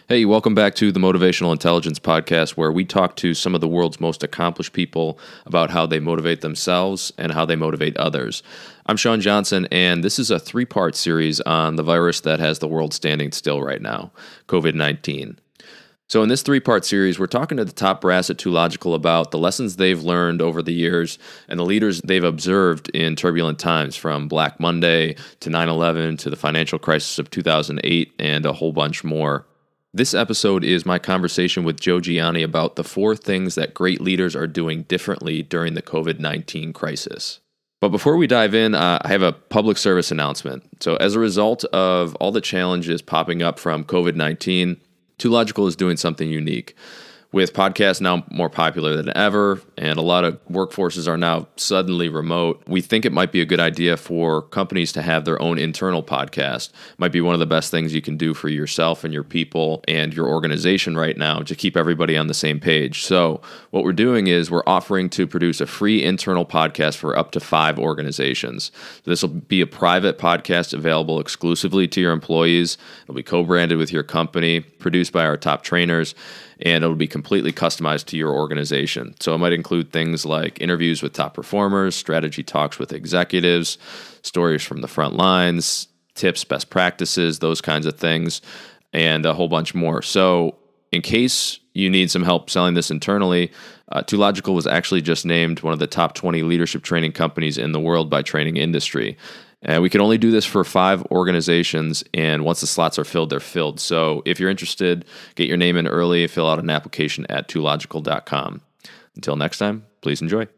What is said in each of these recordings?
Hey, welcome back to the Motivational Intelligence Podcast, where we talk to some of the world's most accomplished people about how they motivate themselves and how they motivate others. I'm Sean Johnson, and this is a three-part series on the virus that has the world standing still right now, COVID-19. So in this three-part series, we're talking to the top brass at 2Logical about the lessons they've learned over the years and the leaders they've observed in turbulent times, from Black Monday to 9/11 to the financial crisis of 2008 and a whole bunch more. This episode is my conversation with Joe Gianni about the 4 things that great leaders are doing differently during the COVID-19 crisis. But before we dive in, I have a public service announcement. So as a result of all the challenges popping up from COVID-19, 2Logical is doing something unique. With podcasts now more popular than ever, and a lot of workforces are now suddenly remote, we think it might be a good idea for companies to have their own internal podcast. Might be one of the best things you can do for yourself and your people and your organization right now to keep everybody on the same page. So what we're doing is we're offering to produce a free internal podcast for up to 5 organizations. So this will be a private podcast available exclusively to your employees. It'll be co-branded with your company, produced by our top trainers, and it'll be completely customized to your organization. So it might include things like interviews with top performers, strategy talks with executives, stories from the front lines, tips, best practices, those kinds of things, and a whole bunch more. So in case you need some help selling this internally, 2Logical was actually just named one of the top 20 leadership training companies in the world by Training Industry. And we can only do this for 5 organizations, and once the slots are filled, they're filled. So if you're interested, get your name in early, fill out an application at 2logical.com. Until next time, please enjoy.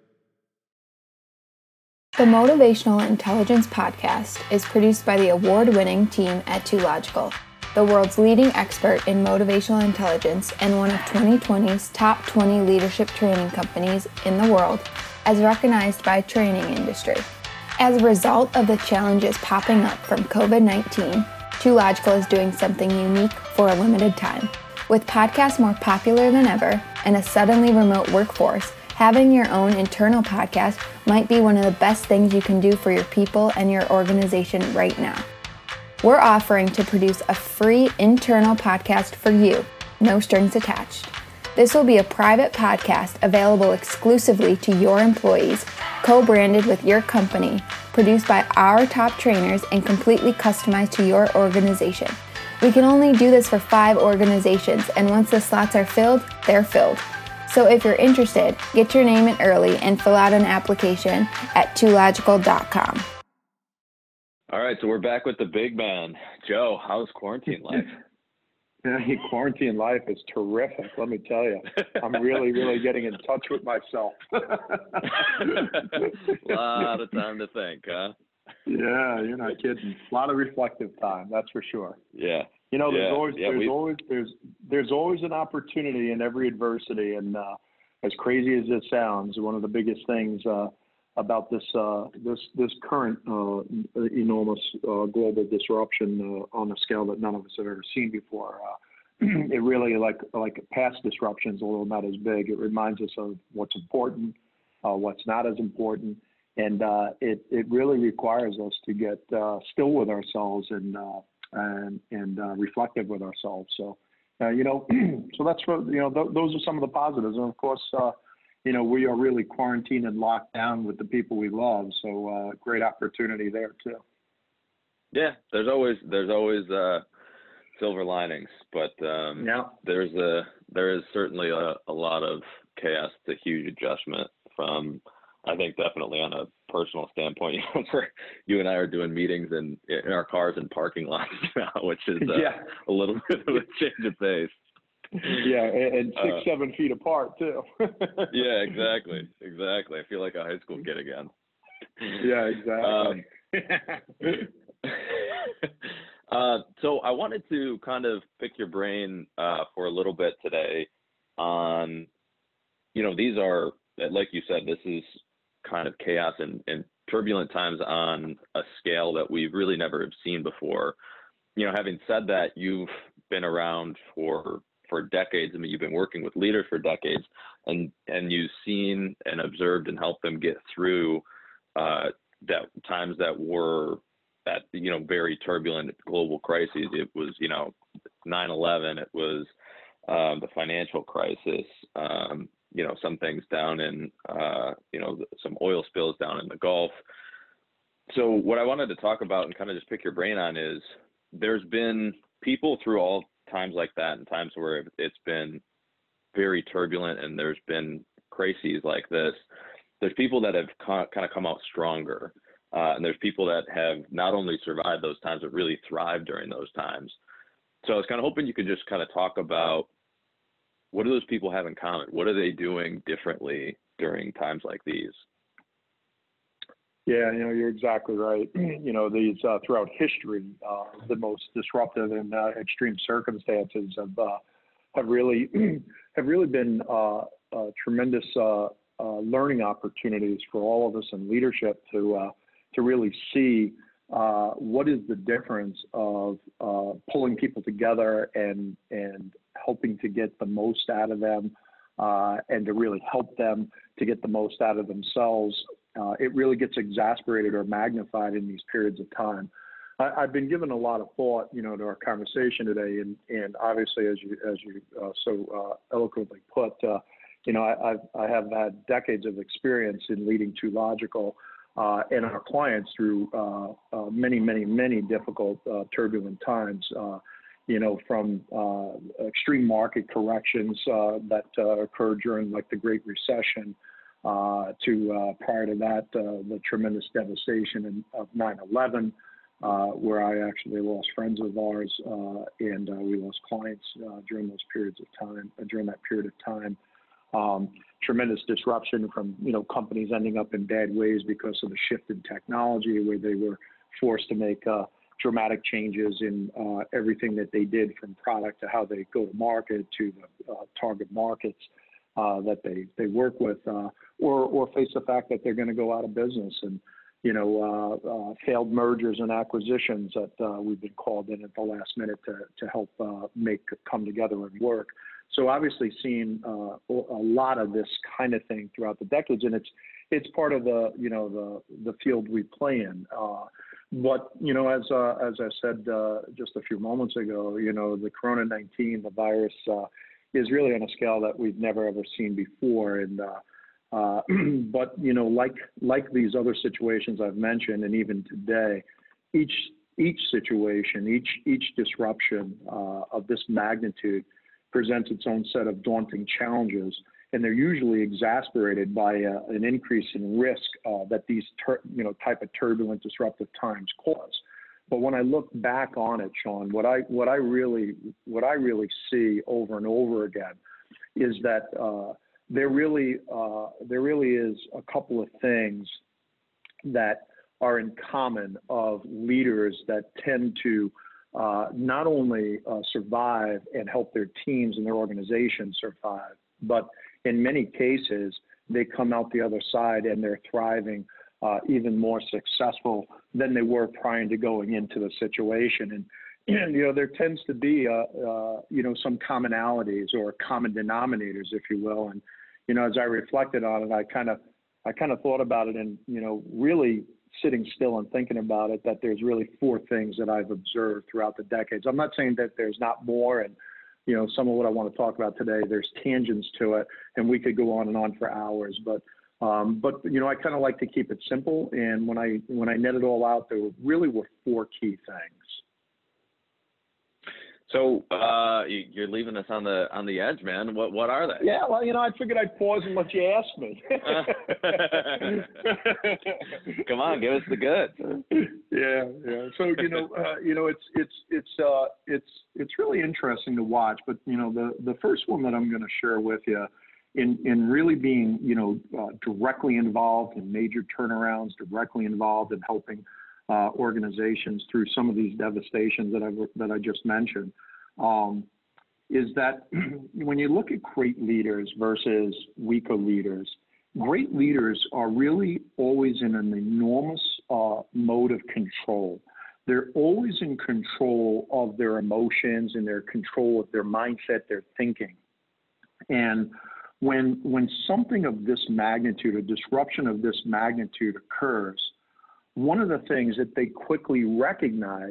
The Motivational Intelligence Podcast is produced by the award-winning team at 2Logical, the world's leading expert in motivational intelligence and one of 2020's top 20 leadership training companies in the world, as recognized by Training Industry. As a result of the challenges popping up from COVID-19, 2Logical is doing something unique for a limited time. With podcasts more popular than ever and a suddenly remote workforce, having your own internal podcast might be one of the best things you can do for your people and your organization right now. We're offering to produce a free internal podcast for you, no strings attached. This will be a private podcast available exclusively to your employees, co-branded with your company, produced by our top trainers, and completely customized to your organization. We can only do this for 5 organizations, and once the slots are filled, they're filled. So if you're interested, get your name in early and fill out an application at 2logical.com. All right, so we're back with the big man. Joe, how's quarantine life? Quarantine life is terrific, let me tell you. I'm really getting in touch with myself. A lot of time to think, huh? Yeah, you're not kidding. A lot of reflective time, that's for sure. Yeah. You know, there's always an opportunity in every adversity, and as crazy as it sounds, one of the biggest things about this current enormous global disruption on a scale that none of us have ever seen before. It really, like past disruptions, although not as big, it reminds us of what's important, what's not as important, and it really requires us to get still with ourselves and reflective with ourselves. So, so that's what, those are some of the positives, and of course. We are really quarantined and locked down with the people we love. So great opportunity there too. Yeah, there's always silver linings, but there is certainly a lot of chaos. It's a huge adjustment from, I think, definitely on a personal standpoint. Where you and I are doing meetings in our cars in parking lots now, which is a little bit of a change of pace. Yeah, and 6-7 feet apart too. Yeah, exactly. I feel like a high school kid again. Yeah, exactly. So I wanted to kind of pick your brain for a little bit today on, these are, like you said, this is kind of chaos and turbulent times on a scale that we've really never have seen before. Having said that, you've been around for decades. I mean, you've been working with leaders for decades, and you've seen and observed and helped them get through that times that were at very turbulent global crises. It was 9/11, it was the financial crisis, some things down in, some oil spills down in the Gulf. So what I wanted to talk about and kind of just pick your brain on is there's been people through all times like that and times where it's been very turbulent and there's been crises like this. There's people that have kind of come out stronger. And there's people that have not only survived those times, but really thrived during those times. So I was kind of hoping you could just kind of talk about what do those people have in common? What are they doing differently during times like these? Yeah, you're exactly right. These throughout history, the most disruptive and extreme circumstances have really been tremendous learning opportunities for all of us in leadership to really see what is the difference of pulling people together and helping to get the most out of them and to really help them to get the most out of themselves. It really gets exasperated or magnified in these periods of time. I've been given a lot of thought, to our conversation today, and obviously, as you so eloquently put, I have had decades of experience in leading 2Logical and our clients through many difficult, turbulent times. From extreme market corrections that occurred during like the Great Recession to prior to that, the tremendous devastation of 9/11, where I actually lost friends of ours and we lost clients during those periods of time. During that period of time, tremendous disruption from companies ending up in bad ways because of the shift in technology, where they were forced to make dramatic changes in everything that they did, from product to how they go to market to the target markets that they work with, or face the fact that they're going to go out of business, and failed mergers and acquisitions that we've been called in at the last minute to help make come together and work. So obviously seeing a lot of this kind of thing throughout the decades, and it's part of the field we play in. But as I said just a few moments ago, the Corona-19, the virus, is really on a scale that we've never ever seen before. And but like these other situations I've mentioned, and even today, each situation, each disruption of this magnitude presents its own set of daunting challenges, and they're usually exacerbated by an increase in risk that these type of turbulent, disruptive times cause. But when I look back on it, Sean, what I really see over and over again is that there really is a couple of things that are in common of leaders that tend to not only survive and help their teams and their organizations survive, but in many cases, they come out the other side and they're thriving, even more successful than they were prior to going into the situation. And there tends to be some commonalities or common denominators, if you will. And as I reflected on it, I kind of thought about it, and really sitting still and thinking about it, that there's really four things that I've observed throughout the decades. I'm not saying that there's not more, and some of what I want to talk about today, there's tangents to it, and we could go on and on for hours. But I kind of like to keep it simple. And when I net it all out, there really were four key things. So you're leaving us on the edge, man. What are they? Yeah, well, I figured I'd pause and let you ask me. Come on, give us the goods. Yeah. So it's really interesting to watch. But the first one that I'm going to share with you, in really being directly involved in major turnarounds, directly involved in helping organizations through some of these devastations that I just mentioned, is that when you look at great leaders versus weaker leaders, great leaders are really always in an enormous mode of control. They're always in control of their emotions and their control of their mindset, their thinking. And when something of this magnitude, a disruption of this magnitude occurs, one of the things that they quickly recognize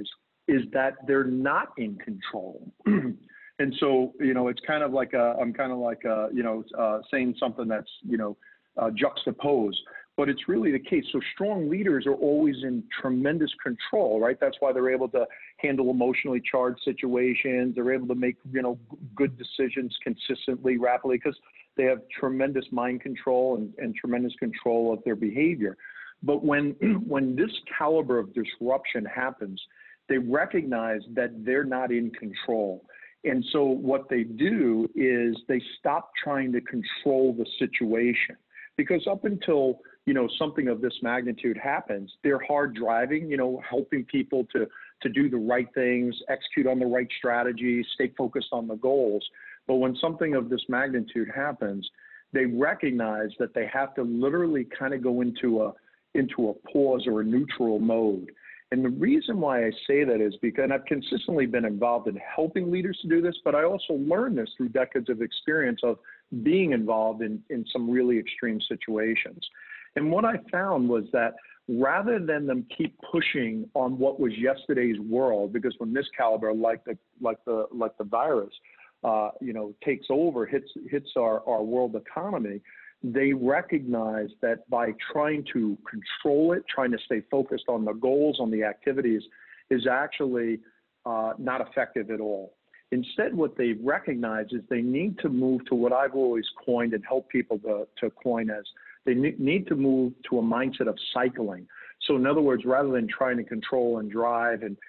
is that they're not in control. And so, it's kind of like I'm kind of like, saying something that's, juxtaposed, but it's really the case. So strong leaders are always in tremendous control, right? That's why they're able to handle emotionally charged situations. They're able to make, good decisions consistently, rapidly, because they have tremendous mind control and tremendous control of their behavior. But when this caliber of disruption happens, they recognize that they're not in control. And so what they do is they stop trying to control the situation, because up until, something of this magnitude happens, they're hard driving, helping people to do the right things, execute on the right strategies, stay focused on the goals. But when something of this magnitude happens, they recognize that they have to literally kind of go into a pause or a neutral mode. And the reason why I say that is because, and I've consistently been involved in helping leaders to do this, but I also learned this through decades of experience of being involved in some really extreme situations. And what I found was that rather than them keep pushing on what was yesterday's world, because when this caliber, like the virus, takes over, hits our world economy, they recognize that by trying to control it, trying to stay focused on the goals, on the activities, is actually not effective at all. Instead, what they recognize is they need to move to what I've always coined and help people to coin as, they need to move to a mindset of cycling. So in other words, rather than trying to control and drive and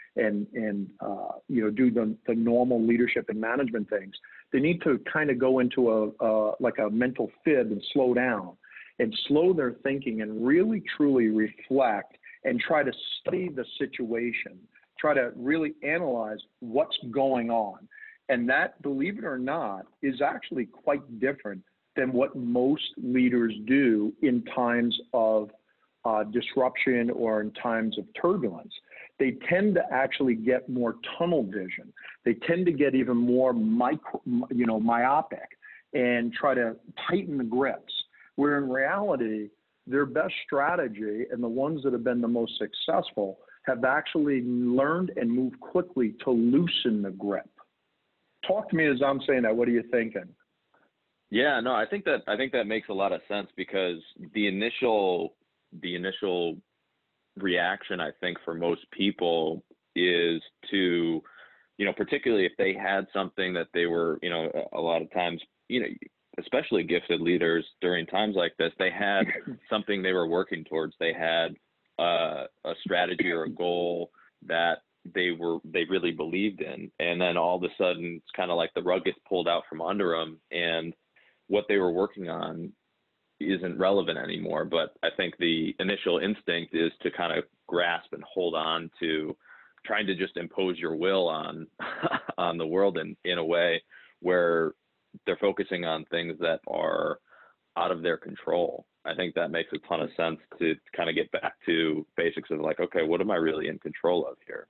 do the normal leadership and management things, they need to kind of go into a mental fib and slow down and slow their thinking and really truly reflect and try to study the situation, try to really analyze what's going on. And that, believe it or not, is actually quite different than what most leaders do in times of disruption or in times of turbulence. They tend to actually get more tunnel vision. They tend to get even more myopic and try to tighten the grips, where in reality, their best strategy and the ones that have been the most successful have actually learned and moved quickly to loosen the grip. Talk to me as I'm saying that. What are you thinking? Yeah, no, I think that makes a lot of sense, because the initial reaction, I think, for most people is to, particularly if they had something that they were, a lot of times, especially gifted leaders during times like this, they had something they were working towards. They had a strategy or a goal that they really believed in. And then all of a sudden, it's kind of like the rug gets pulled out from under them, and what they were working on isn't relevant anymore. But I think the initial instinct is to kind of grasp and hold on to trying to just impose your will on on the world in a way where they're focusing on things that are out of their control. I think that makes a ton of sense to kind of get back to basics of like, okay, what am I really in control of here?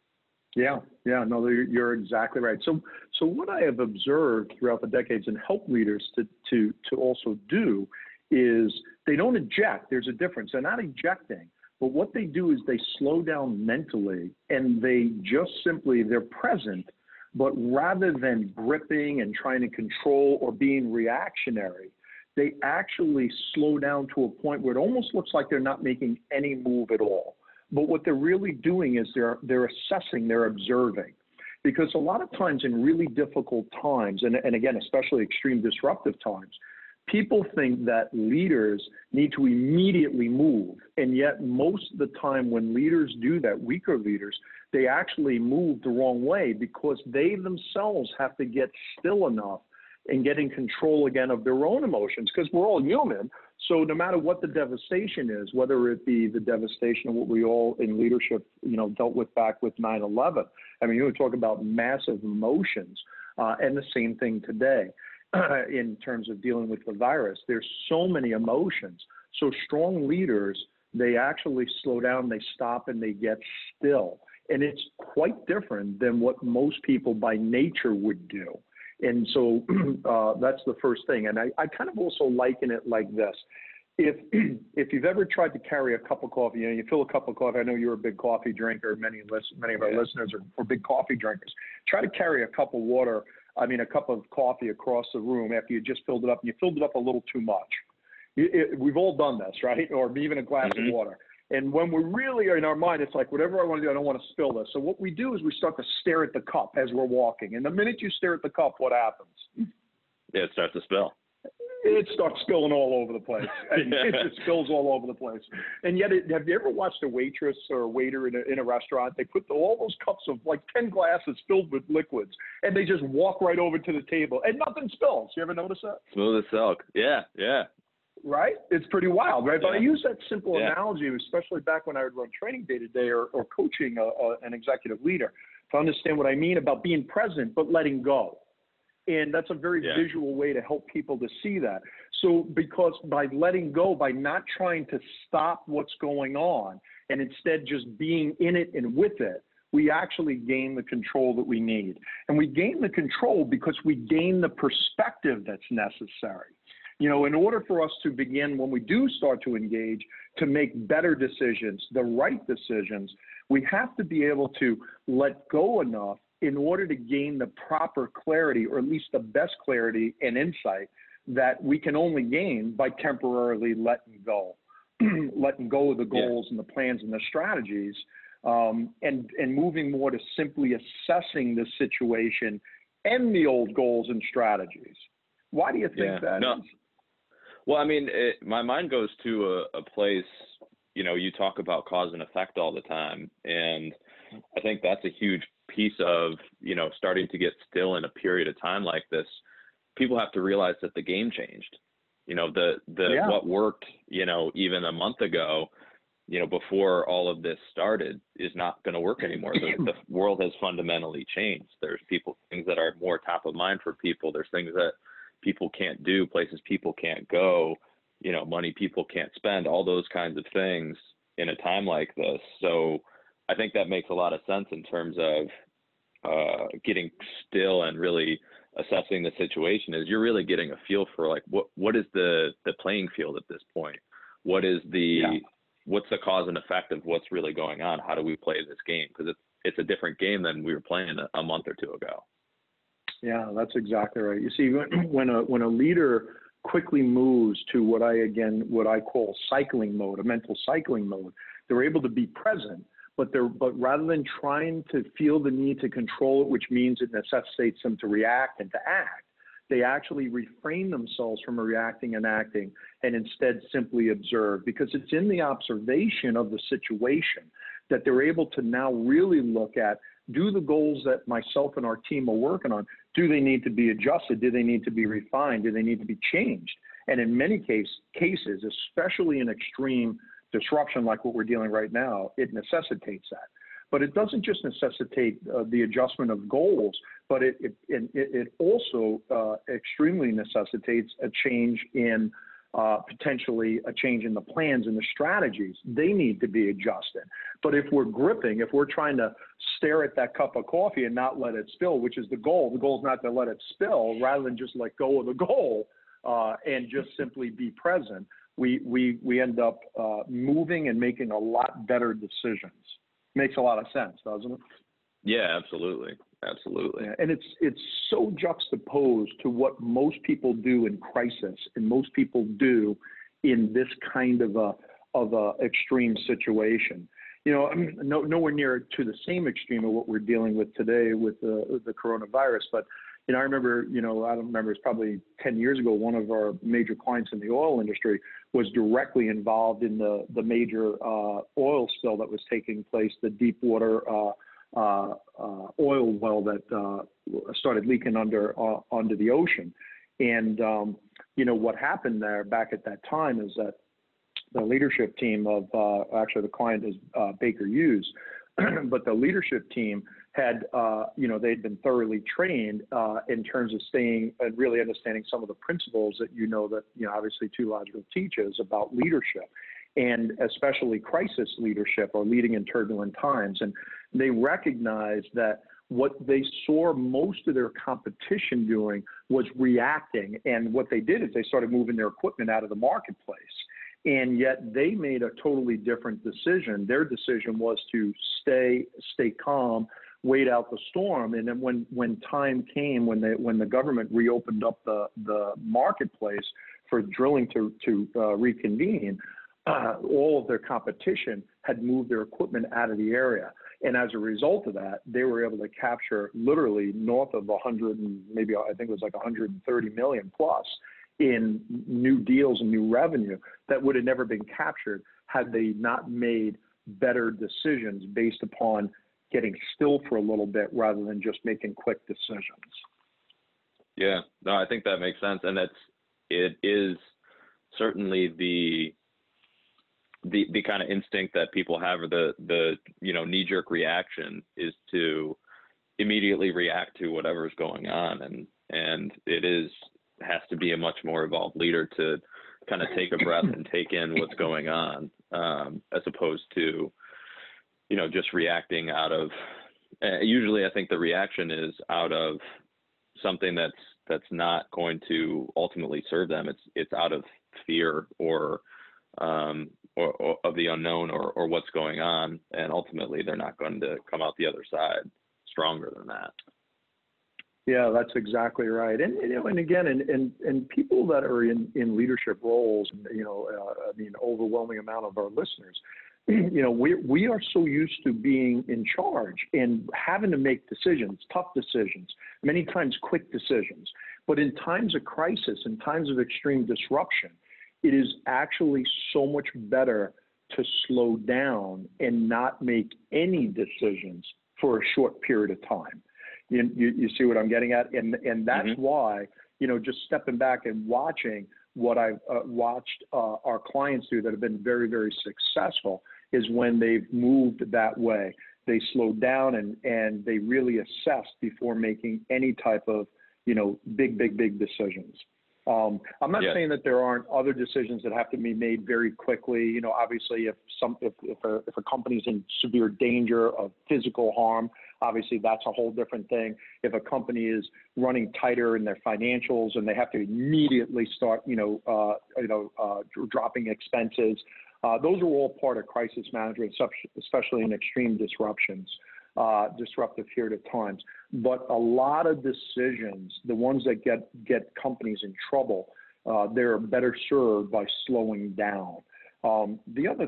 Yeah, no, you're exactly right. So what I have observed throughout the decades and help leaders to also do is they don't eject. There's a difference. They're not ejecting, but what they do is they slow down mentally, and they just simply, they're present, but rather than gripping and trying to control or being reactionary, they actually slow down to a point where it almost looks like they're not making any move at all. But what they're really doing is they're assessing, they're observing. Because a lot of times in really difficult times, and again, especially extreme disruptive times, people think that leaders need to immediately move. And yet most of the time when leaders do that, weaker leaders, they actually move the wrong way, because they themselves have to get still enough and get in control again of their own emotions, because we're all human. So no matter what the devastation is, whether it be the devastation of what we all in leadership, dealt with back with 9/11. I mean, you would talk about massive emotions, and the same thing today in terms of dealing with the virus. There's so many emotions. So strong leaders, they actually slow down, they stop, and they get still. And it's quite different than what most people by nature would do. And so that's the first thing. And I kind of also liken it like this. if you've ever tried to carry a cup of coffee, you fill a cup of coffee. I know you're a big coffee drinker. Many of our listeners are big coffee drinkers. Try to carry a cup of coffee across the room after you just filled it up, and you filled it up a little too much. We've all done this, right? Or even a glass of water. And when we really are in our mind, it's like, whatever I want to do, I don't want to spill this. So what we do is we start to stare at the cup as we're walking. And the minute you stare at the cup, what happens? Yeah, it starts to spill. It starts spilling all over the place. It just spills all over the place. And yet, have you ever watched a waitress or a waiter in a restaurant? They put all those cups of like 10 glasses filled with liquids, and they just walk right over to the table, and nothing spills. You ever notice that? Smooth as silk. Yeah. Right? It's pretty wild, right? But I use that simple analogy, especially back when I would run training day to day or coaching an executive leader, to understand what I mean about being present but letting go. And that's a very visual way to help people to see that. So because by letting go, by not trying to stop what's going on and instead just being in it and with it, we actually gain the control that we need. And we gain the control because we gain the perspective that's necessary. In order for us to begin, when we do start to engage, to make better decisions, the right decisions, we have to be able to let go enough in order to gain the proper clarity, or at least the best clarity and insight that we can only gain by temporarily letting go of the goals and the plans and the strategies, and moving more to simply assessing the situation and the old goals and strategies. Why do you think that is? Well, I mean, my mind goes to a place, you talk about cause and effect all the time. And I think that's a huge piece of, starting to get still in a period of time like this. People have to realize that the game changed. What worked, even a month ago, before all of this started, is not going to work anymore. The world has fundamentally changed. There's things that are more top of mind for people. There's things that people can't do, places people can't go, money people can't spend, all those kinds of things in a time like this. So I think that makes a lot of sense in terms of getting still and really assessing the situation. Is you're really getting a feel for like what is the playing field at this point? What is what's the cause and effect of what's really going on? How do we play this game? Because it's a different game than we were playing a month or two ago. Yeah, that's exactly right. You see, when a leader quickly moves to what I call cycling mode, a mental cycling mode, they're able to be present, but rather than trying to feel the need to control it, which means it necessitates them to react and to act, they actually refrain themselves from reacting and acting and instead simply observe, because it's in the observation of the situation that they're able to now really look at, do the goals that myself and our team are working on, do they need to be adjusted? Do they need to be refined? Do they need to be changed? And in many cases, especially in extreme disruption like what we're dealing right now, it necessitates that. But it doesn't just necessitate the adjustment of goals, but it also extremely necessitates a change in potentially a change in the plans and the strategies. They need to be adjusted. But if we're trying to stare at that cup of coffee and not let it spill, which is the goal is not to let it spill, rather than just let go of the goal and just simply be present, we end up moving and making a lot better decisions. Makes a lot of sense, doesn't it? Yeah, absolutely. Yeah, and it's so juxtaposed to what most people do in crisis and most people do in this kind of a extreme situation. Nowhere near to the same extreme of what we're dealing with today with the coronavirus. But I remember, it's probably 10 years ago, one of our major clients in the oil industry was directly involved in the major oil spill that was taking place, the Deepwater oil well that started leaking onto the ocean. And, what happened there back at that time is that the leadership team of, actually the client is Baker Hughes, but the leadership team had, they'd been thoroughly trained in terms of staying and really understanding some of the principles that, obviously Two Logical teaches about leadership, and especially crisis leadership or leading in turbulent times. And they recognized that what they saw most of their competition doing was reacting. And what they did is they started moving their equipment out of the marketplace. And yet they made a totally different decision. Their decision was to stay calm, wait out the storm. And then when time came, when the government reopened up the marketplace for drilling to reconvene, all of their competition had moved their equipment out of the area. And as a result of that, they were able to capture literally north of 100 and maybe I think it was like 130 million plus in new deals and new revenue that would have never been captured had they not made better decisions based upon getting still for a little bit rather than just making quick decisions. Yeah, no, I think that makes sense. And it is certainly the kind of instinct that people have, or the knee-jerk reaction is to immediately react to whatever's going on. And it has to be a much more evolved leader to kind of take a breath and take in what's going on, as opposed to, just reacting out of, usually I think the reaction is out of something that's not going to ultimately serve them. It's out of fear or of the unknown or what's going on. And ultimately they're not going to come out the other side stronger than that. Yeah, that's exactly right. And again, and people that are in leadership roles, overwhelming amount of our listeners, we are so used to being in charge and having to make decisions, tough decisions, many times quick decisions. But in times of crisis, in times of extreme disruption, it is actually so much better to slow down and not make any decisions for a short period of time. You see what I'm getting at? And that's why, just stepping back and watching what I've watched our clients do that have been very, very successful is when they've moved that way. They slowed down and they really assessed before making any type of, big decisions. I'm not saying that there aren't other decisions that have to be made very quickly. Obviously, if a company's in severe danger of physical harm, obviously that's a whole different thing. If a company is running tighter in their financials and they have to immediately start, dropping expenses, those are all part of crisis management, especially in extreme disruptive period of times. But a lot of decisions, the ones that get companies in trouble, they're better served by slowing down. The other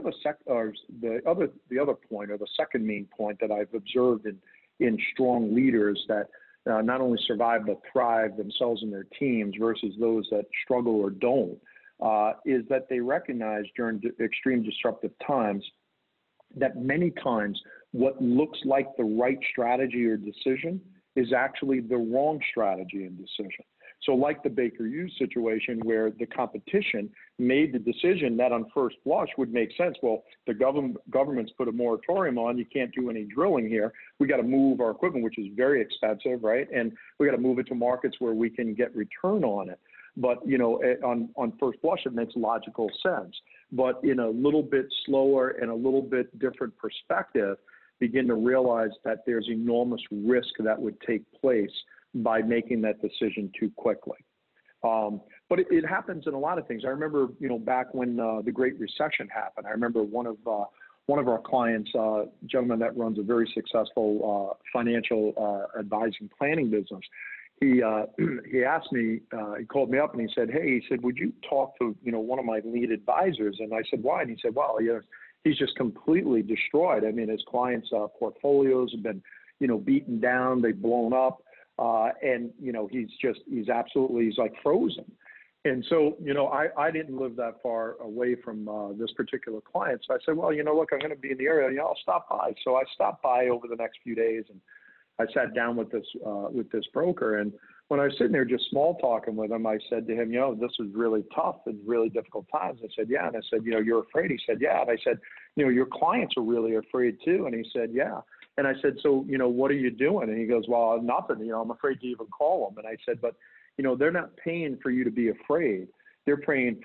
point, or the second main point that I've observed in strong leaders that not only survive but thrive themselves and their teams versus those that struggle or don't, is that they recognize during extreme disruptive times that many times what looks like the right strategy or decision is actually the wrong strategy and decision. So like the Baker Hughes situation where the competition made the decision that on first blush would make sense. Well, the government's put a moratorium on, you can't do any drilling here. We got to move our equipment, which is very expensive, right? And we got to move it to markets where we can get return on it. But, on first blush, it makes logical sense. But in a little bit slower and a little bit different perspective, begin to realize that there's enormous risk that would take place by making that decision too quickly. But it happens in a lot of things. I remember, back when the Great Recession happened, I remember one of our clients, a gentleman that runs a very successful financial advising planning business. He asked me, he called me up and he said, would you talk to, one of my lead advisors? And I said, why? And he said, well, he's just completely destroyed. I mean, his clients' portfolios have been, beaten down, they've blown up. And he's like frozen. And so, I didn't live that far away from this particular client. So I said, well, look, I'm going to be in the area. I'll stop by. So I stopped by over the next few days and I sat down with this broker. And when I was sitting there just small talking with him, I said to him, this is really tough and really difficult times. I said, yeah. And I said, you're afraid? He said, yeah. And I said, your clients are really afraid too. And he said, yeah. And I said, so, what are you doing? And he goes, well, nothing, I'm afraid to even call them. And I said, but, they're not paying for you to be afraid. They're paying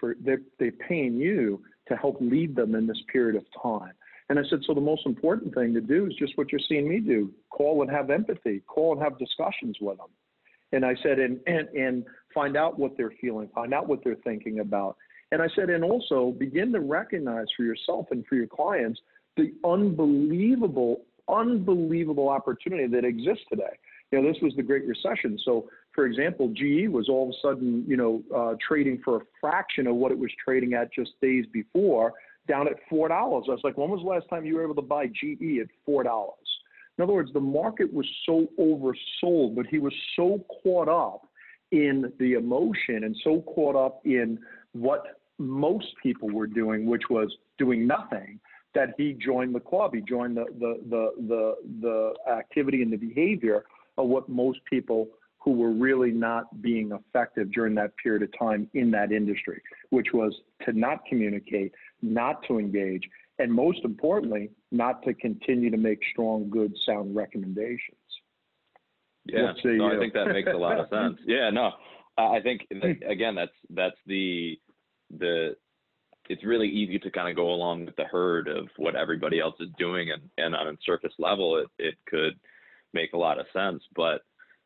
you to help lead them in this period of time. And I said, so the most important thing to do is just what you're seeing me do, call and have empathy, call and have discussions with them. And I said, and find out what they're feeling, find out what they're thinking about. And I said, and also begin to recognize for yourself and for your clients the unbelievable opportunity that exists today. This was the Great Recession. So, for example, GE was all of a sudden, trading for a fraction of what it was trading at just days before, down at $4. I was like, when was the last time you were able to buy GE at $4? In other words, the market was so oversold, but he was so caught up in the emotion and so caught up in what most people were doing, which was doing nothing, that he joined the club. He joined the activity and the behavior of what most people who were really not being effective during that period of time in that industry, which was to not communicate, not to engage, and most importantly, not to continue to make strong, good, sound recommendations. Yeah, so I think that makes a lot of sense. Yeah, no, I think again, that's the it's really easy to kind of go along with the herd of what everybody else is doing, and on a surface level, it could make a lot of sense. But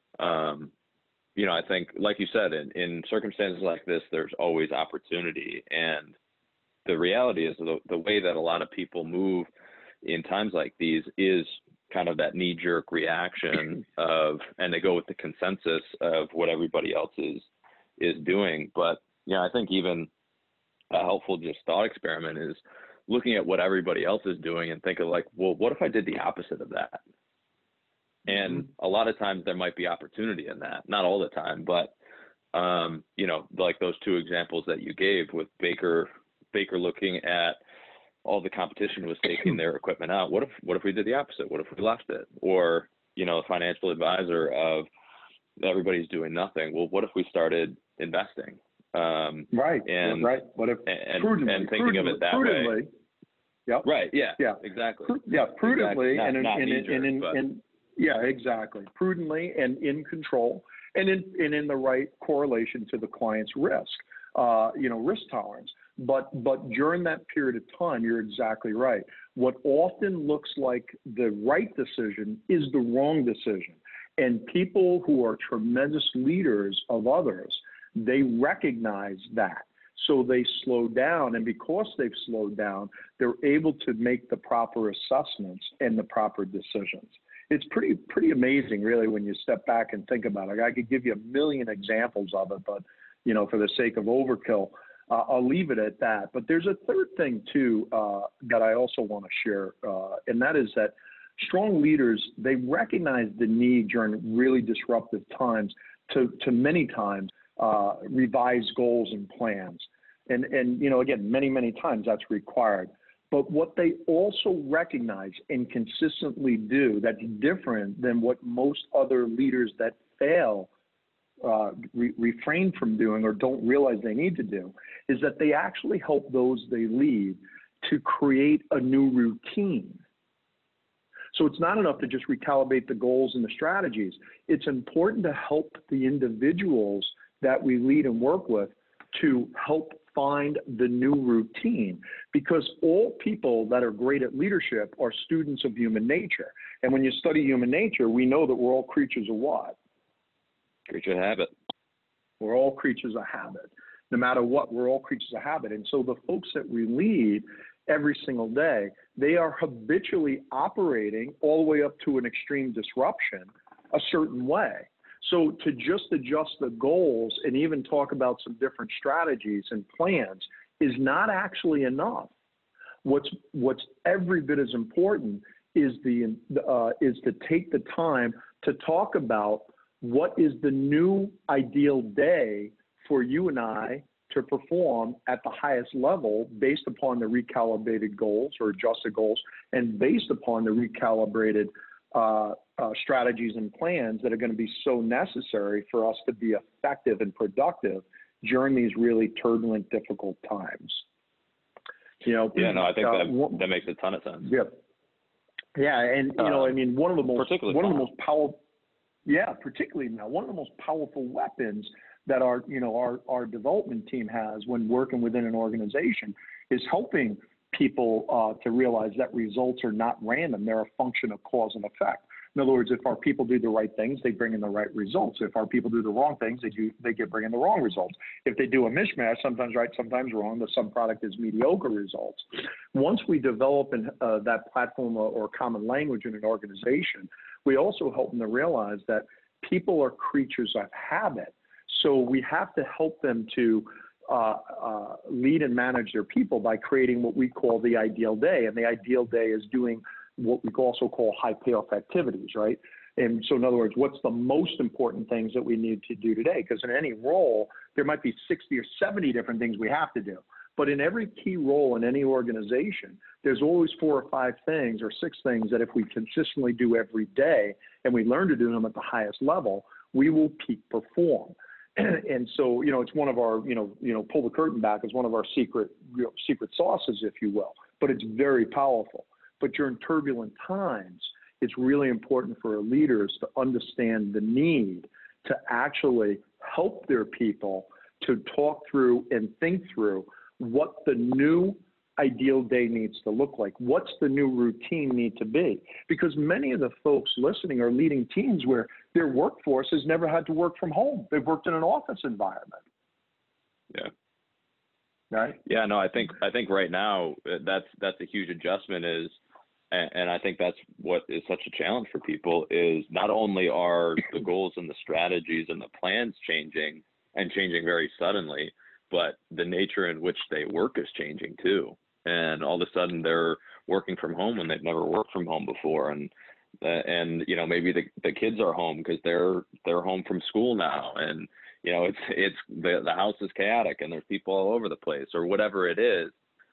I think, like you said, in circumstances like this, there's always opportunity, and the reality is the way that a lot of people move in times like these is kind of that knee-jerk reaction and they go with the consensus of what everybody else is doing. But I think even a helpful just thought experiment is looking at what everybody else is doing and think of like, well, what if I did the opposite of that? And a lot of times there might be opportunity in that, not all the time, but like those two examples that you gave with Baker looking at all the competition was taking their equipment out. What if we did the opposite? What if we left it? Or, a financial advisor of everybody's doing nothing. Well, what if we started investing? Right. What if and thinking of it that way? Yep. Right. Yeah. Yeah. Exactly. Prudently exactly. Yeah, exactly. Prudently and in control, and in the right correlation to the client's risk, risk tolerance. But during that period of time, you're exactly right. What often looks like the right decision is the wrong decision. And people who are tremendous leaders of others, they recognize that. So they slow down, and because they've slowed down, they're able to make the proper assessments and the proper decisions. It's pretty amazing, really, when you step back and think about it. I could give you a million examples of it, but for the sake of overkill, I'll leave it at that. But there's a third thing too that I also want to share, and that is that strong leaders, they recognize the need during really disruptive times to many times revise goals and plans. And again, many times that's required. But what they also recognize and consistently do that's different than what most other leaders that fail refrain from doing or don't realize they need to do is that they actually help those they lead to create a new routine. So it's not enough to just recalibrate the goals and the strategies. It's important to help the individuals that we lead and work with to help find the new routine, because all people that are great at leadership are students of human nature. And when you study human nature, we know that we're all creatures of what? Creature of habit. We're all creatures of habit. No matter what, we're all creatures of habit. And so the folks that we lead every single day, they are habitually operating all the way up to an extreme disruption a certain way. So to just adjust the goals and even talk about some different strategies and plans is not actually enough. What's every bit as important is to take the time to talk about what is the new ideal day for you and I to perform at the highest level based upon the recalibrated goals or adjusted goals and based upon the recalibrated strategies and plans that are going to be so necessary for us to be effective and productive during these really turbulent, difficult times. I think that makes a ton of sense. Yeah, and one of the most powerful. Yeah, particularly now, one of the most powerful weapons that our development team has when working within an organization is helping people to realize that results are not random. They're a function of cause and effect. In other words, if our people do the right things, they bring in the right results. If our people do the wrong things, they bring in the wrong results. If they do a mishmash, sometimes right, sometimes wrong, the sum product is mediocre results. Once we develop that platform or common language in an organization, we also help them to realize that people are creatures of habit. So we have to help them to lead and manage their people by creating what we call the ideal day. And the ideal day is doing what we also call high payoff activities, right? And so in other words, what's the most important things that we need to do today? Because in any role, there might be 60 or 70 different things we have to do. But in every key role in any organization, there's always 4 or 5 things or 6 things that if we consistently do every day and we learn to do them at the highest level, we will peak perform. And so, it's one of our, pull the curtain back is one of our secret sauces, if you will, but it's very powerful. But during turbulent times, it's really important for our leaders to understand the need to actually help their people to talk through and think through what the new ideal day needs to look like. What's the new routine need to be? Because many of the folks listening are leading teams where their workforce has never had to work from home. They've worked in an office environment. Yeah. Right? Yeah, no, I think right now that's a huge adjustment and I think that's what is such a challenge for people is not only are the goals and the strategies and the plans changing and changing very suddenly, but the nature in which they work is changing too. And all of a sudden they're working from home when they've never worked from home before. And maybe the kids are home because they're home from school now. And, it's the house is chaotic and there's people all over the place or whatever it is.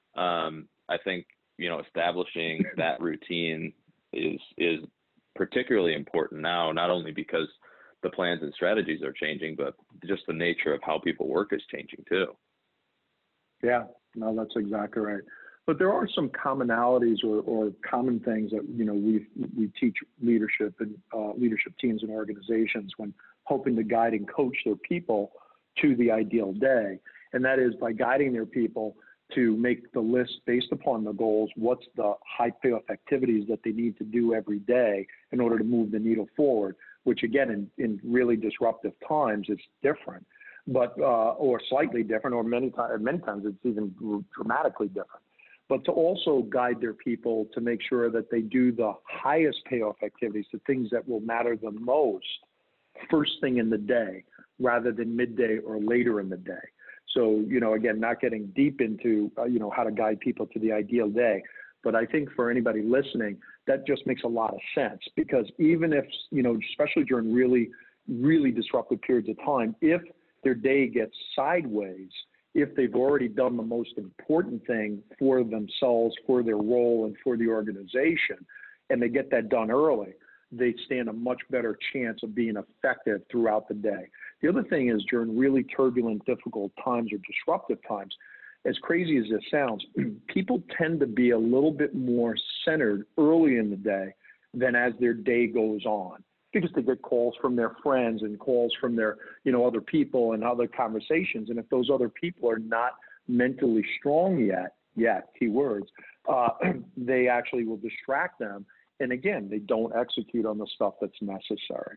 I think, establishing that routine is particularly important now, not only because the plans and strategies are changing, but just the nature of how people work is changing too. Yeah, no, that's exactly right. But there are some commonalities or common things that, we teach leadership and leadership teams and organizations when hoping to guide and coach their people to the ideal day. And that is by guiding their people to make the list based upon the goals. What's the high payoff activities that they need to do every day in order to move the needle forward, which again, in really disruptive times, it's different, but, or slightly different, or many times it's even dramatically different. But to also guide their people to make sure that they do the highest payoff activities, the things that will matter the most, first thing in the day, rather than midday or later in the day. So, again, not getting deep into, how to guide people to the ideal day. But I think for anybody listening, that just makes a lot of sense because even if, especially during really, really disruptive periods of time, if their day gets sideways, if they've already done the most important thing for themselves, for their role and for the organization, and they get that done early, they stand a much better chance of being effective throughout the day. The other thing is during really turbulent, difficult times or disruptive times, as crazy as this sounds, people tend to be a little bit more centered early in the day than as their day goes on because they get calls from their friends and calls from their, other people and other conversations. And if those other people are not mentally strong yet, key words, they actually will distract them. And again, they don't execute on the stuff that's necessary.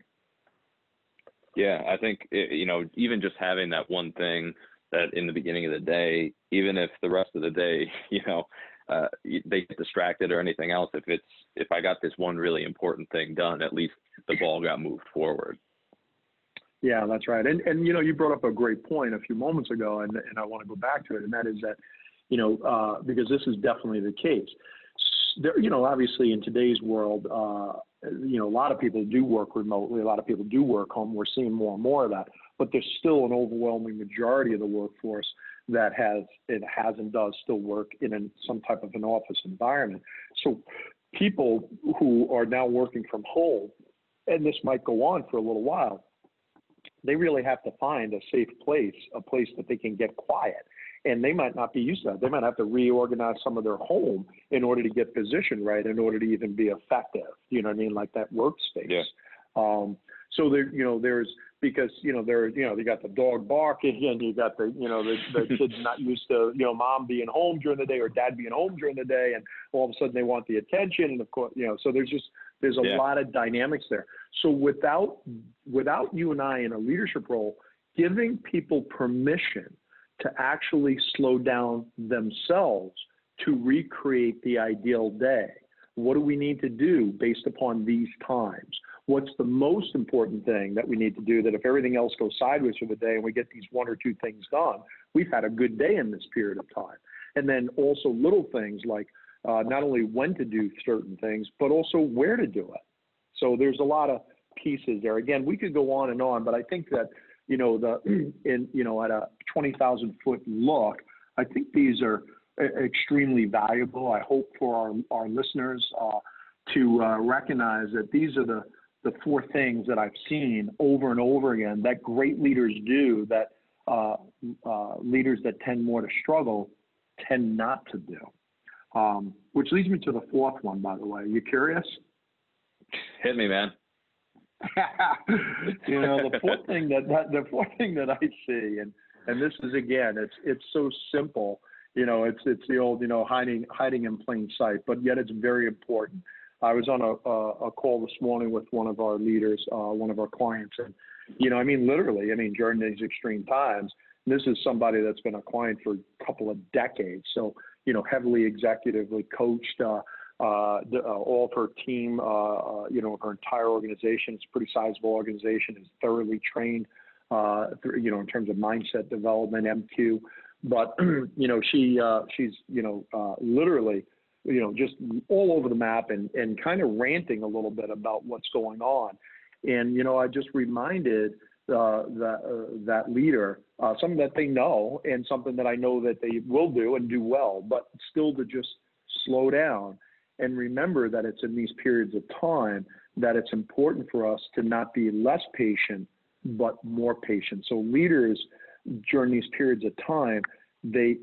Yeah, I think, even just having that one thing that in the beginning of the day, even if the rest of the day, they get distracted or anything else, if I got this one really important thing done, at least the ball got moved forward. Yeah, that's right. And you brought up a great point a few moments ago, and I want to go back to it, and that is that, because this is definitely the case. There, obviously in today's world, a lot of people do work remotely. A lot of people do work home. We're seeing more and more of that. But there's still an overwhelming majority of the workforce that has and does still work in some type of an office environment. So people who are now working from home, and this might go on for a little while, they really have to find a safe place, a place that they can get quiet. And they might not be used to that. They might have to reorganize some of their home in order to get positioned right, in order to even be effective. You know what I mean? Like that workspace. Yeah. So there, there's because you got the dog barking, and you got the kids not used to mom being home during the day or dad being home during the day, and all of a sudden they want the attention, and of course so there's just There's a lot of dynamics there. So without you and I in a leadership role, giving people permission to actually slow down themselves to recreate the ideal day. What do we need to do based upon these times? What's the most important thing that we need to do that if everything else goes sideways for the day and we get these one or two things done, we've had a good day in this period of time. And then also little things like not only when to do certain things, but also where to do it. So there's a lot of pieces there. Again, we could go on, but I think that, at a 20,000 foot look, I think these are extremely valuable. I hope for our listeners to recognize that these are the four things that I've seen over and over again that great leaders do that leaders that tend more to struggle tend not to do. Which leads me to the fourth one, by the way. You curious? Hit me, man. The fourth thing that I see, and this is, again, it's so simple. It's the old, hiding in plain sight, but yet it's very important. I was on a call this morning with one of our leaders, one of our clients, and literally, during these extreme times, this is somebody that's been a client for a couple of decades. So, heavily executively coached, all of her team, her entire organization. It's a pretty sizable organization. Is thoroughly trained, in terms of mindset development, MQ. But she's literally just all over the map and kind of ranting a little bit about what's going on. And I just reminded that leader something that they know and something that I know that they will do and do well, but still to just slow down and remember that it's in these periods of time that it's important for us to not be less patient, but more patient. So leaders during these periods of time, they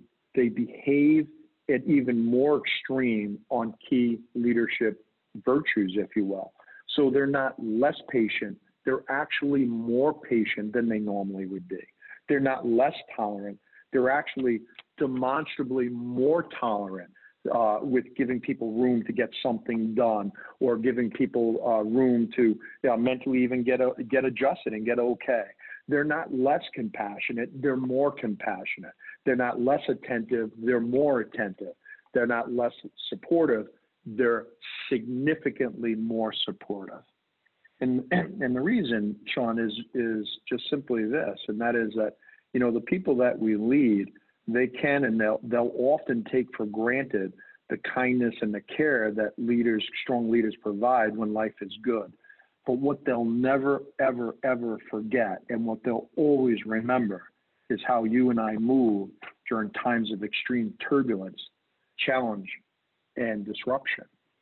behave at even more extreme on key leadership virtues, if you will. So they're not less patient. They're actually more patient than they normally would be. They're not less tolerant. They're actually demonstrably more tolerant with giving people room to get something done, or giving people room to mentally even get adjusted and get okay. They're not less compassionate. They're more compassionate. They're not less attentive. They're more attentive. They're not less supportive. They're significantly more supportive. And the reason, Sean, is just simply this, and that is that, the people that we lead, they can and they'll often take for granted the kindness and the care that strong leaders provide when life is good. But what they'll never, ever, ever forget, and what they'll always remember, is how you and I move during times of extreme turbulence, challenge, and disruption.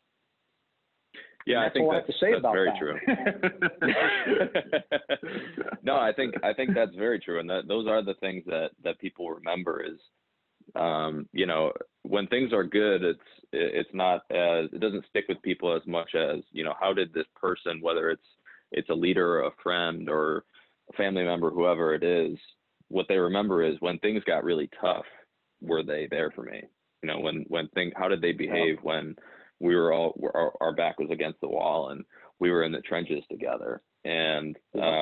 Yeah, I think that's very true. No, I think that's very true, and those are the things that people remember. Is when things are good, it doesn't stick with people as much as how did this person, whether it's a leader or a friend or a family member, whoever it is, what they remember is when things got really tough, were they there for me? How did they behave when we were our back was against the wall and we were in the trenches together? And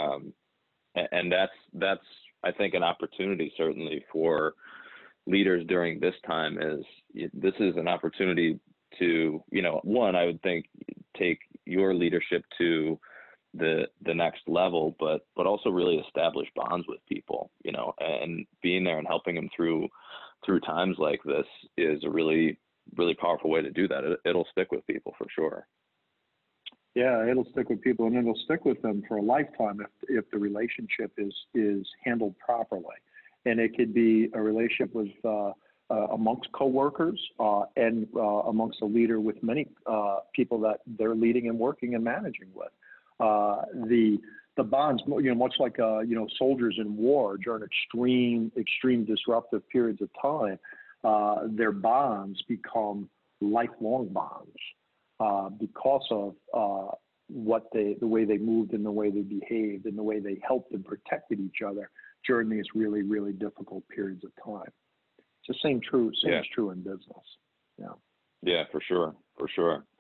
that's I think an opportunity certainly for leaders during this time. This is an opportunity to, one, I would think, take your leadership to the next level, but also really establish bonds with people, and being there and helping them through times like this is a really, really powerful way to do that. It'll stick with people for sure. Yeah, it'll stick with people, and it'll stick with them for a lifetime if the relationship is handled properly. And it could be a relationship with amongst coworkers and amongst a leader with many people that they're leading and working and managing with. The bonds, much like soldiers in war during extreme disruptive periods of time, their bonds become lifelong bonds because of the way they moved and the way they behaved and the way they helped and protected each other during these really, really difficult periods of time. It's the same is true in business. Yeah. Yeah, for sure.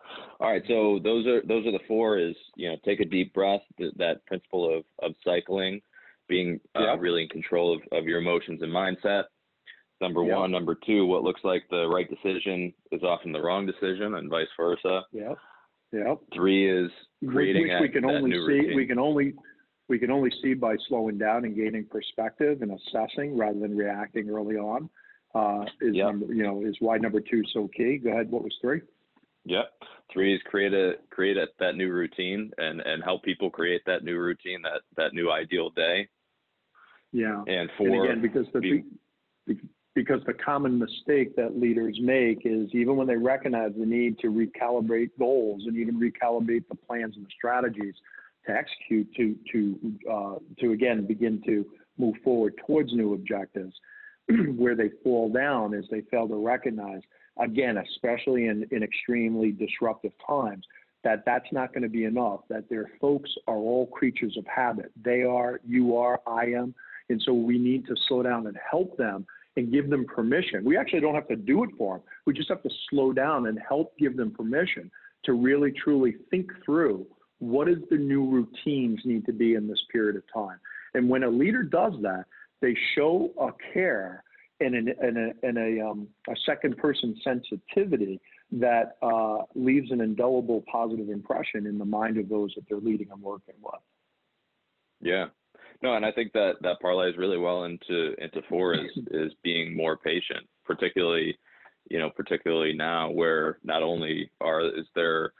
All right, so those are the four. Is take a deep breath. That principle of cycling, being really in control of your emotions and mindset. Number one. Number two, what looks like the right decision is often the wrong decision, and vice versa. Yeah. Three is creating which we can that only new see. routine. We can only see by slowing down and gaining perspective and assessing rather than reacting early on. Is why number two is so key. Go ahead. What was three? Yep. Three is create that new routine and help people create that new routine, that new ideal day. Yeah. And four, and again, because the common mistake that leaders make is even when they recognize the need to recalibrate goals and even recalibrate the plans and the strategies to execute to again begin to move forward towards new objectives, where they fall down is they fail to recognize, again, especially in extremely disruptive times, that's not going to be enough, that their folks are all creatures of habit. They are, you are, I am. And so we need to slow down and help them and give them permission. We actually don't have to do it for them. We just have to slow down and help give them permission to really, truly think through what is the new routines need to be in this period of time. And when a leader does that, they show a care and a second person sensitivity that leaves an indelible positive impression in the mind of those that they're leading and working with. Yeah. No, and I think that parlays really well into four is being more patient, particularly now where not only is their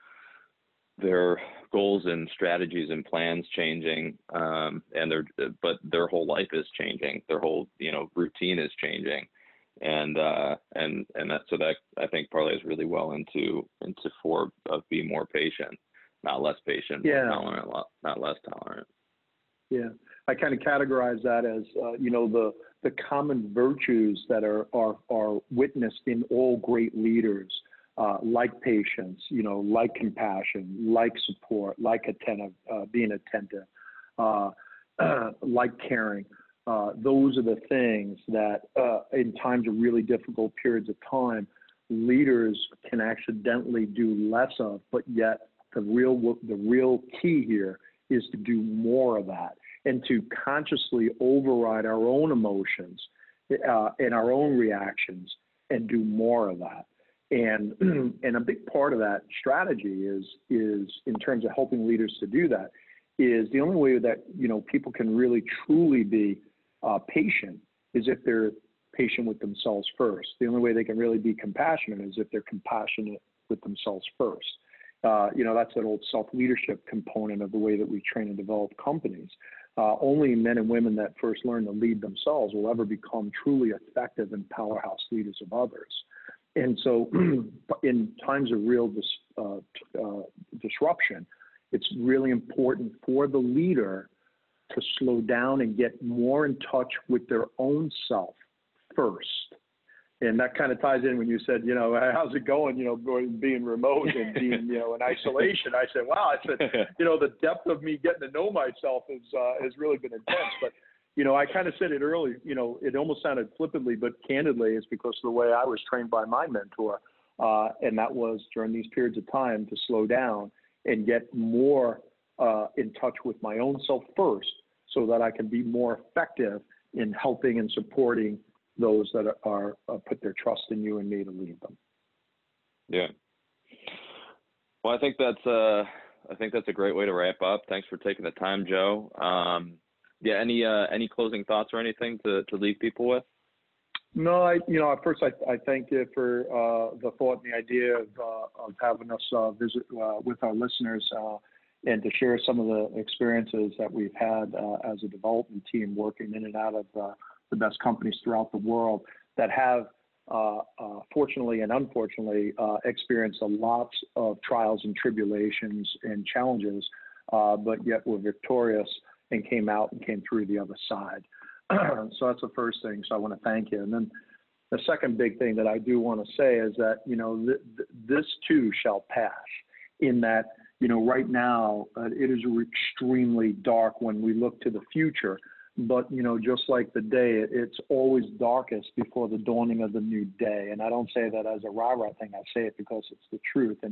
goals and strategies and plans changing, but their whole life is changing. Their whole routine is changing, and that I think parlays really well into four of being more patient, not less patient, more tolerant, not less tolerant. Yeah, I kind of categorize that as the common virtues that are witnessed in all great leaders, like patience, like compassion, like support, like being attentive, like caring. Those are the things that in times of really difficult periods of time, leaders can accidentally do less of, but yet the real key here is to do more of that and to consciously override our own emotions and our own reactions and do more of that. And a big part of that strategy is in terms of helping leaders to do that is the only way that people can really truly be patient is if they're patient with themselves first. The only way they can really be compassionate is if they're compassionate with themselves first. That's an old self-leadership component of the way that we train and develop companies. Only men and women that first learn to lead themselves will ever become truly effective and powerhouse leaders of others. And so in times of real disruption, it's really important for the leader to slow down and get more in touch with their own self first. And that kind of ties in when you said, how's it going, being remote and being, in isolation. I said, wow, the depth of me getting to know myself has really been intense. But, I kind of said it early, it almost sounded flippantly, but candidly, it's because of the way I was trained by my mentor. And that was during these periods of time to slow down and get more in touch with my own self first so that I can be more effective in helping and supporting those that are put their trust in you and me to lead them. Yeah. Well, I think that's a great way to wrap up. Thanks for taking the time, Joe. Any closing thoughts or anything to leave people with? No, first I thank you for the thought and the idea of having us visit with our listeners and to share some of the experiences that we've had as a development team working in and out of the best companies throughout the world that have, fortunately and unfortunately, experienced a lot of trials and tribulations and challenges, but yet were victorious and came out and came through the other side. So that's the first thing. So I want to thank you. And then the second big thing that I do want to say is that, this too shall pass in that, right now it is extremely dark when we look to the future. But, just like the day, it's always darkest before the dawning of the new day. And I don't say that as a rah-rah thing. I say it because it's the truth. And,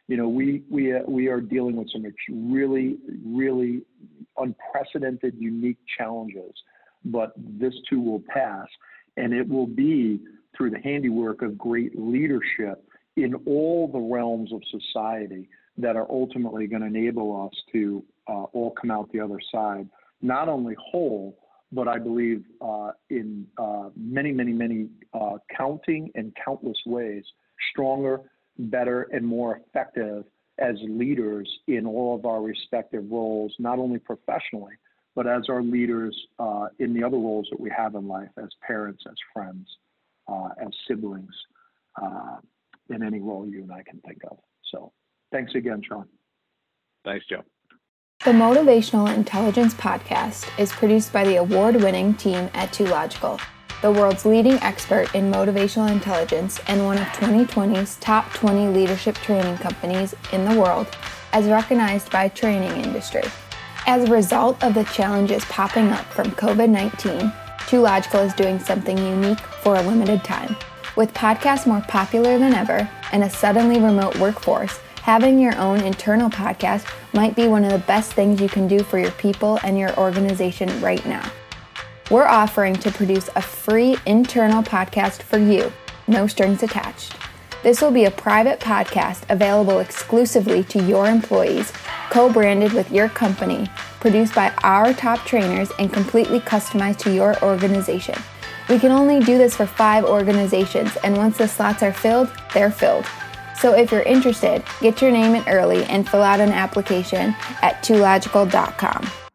we are dealing with some really, really unprecedented, unique challenges, but this too will pass, and it will be through the handiwork of great leadership in all the realms of society that are ultimately going to enable us to all come out the other side, not only whole, but I believe in many, many, many counting and countless ways, stronger, better, and more effective as leaders in all of our respective roles, not only professionally, but as our leaders in the other roles that we have in life, as parents, as friends, as siblings, in any role you and I can think of. So thanks again, Sean. Thanks, Joe. The Motivational Intelligence Podcast is produced by the award-winning team at 2Logical, the world's leading expert in motivational intelligence and one of 2020's top 20 leadership training companies in the world, as recognized by training industry. As a result of the challenges popping up from COVID-19, 2Logical is doing something unique for a limited time. With podcasts more popular than ever and a suddenly remote workforce, having your own internal podcast might be one of the best things you can do for your people and your organization right now. We're offering to produce a free internal podcast for you, no strings attached. This will be a private podcast available exclusively to your employees, co-branded with your company, produced by our top trainers, and completely customized to your organization. We can only do this for 5 organizations, and once the slots are filled, they're filled. So if you're interested, get your name in early and fill out an application at 2logical.com.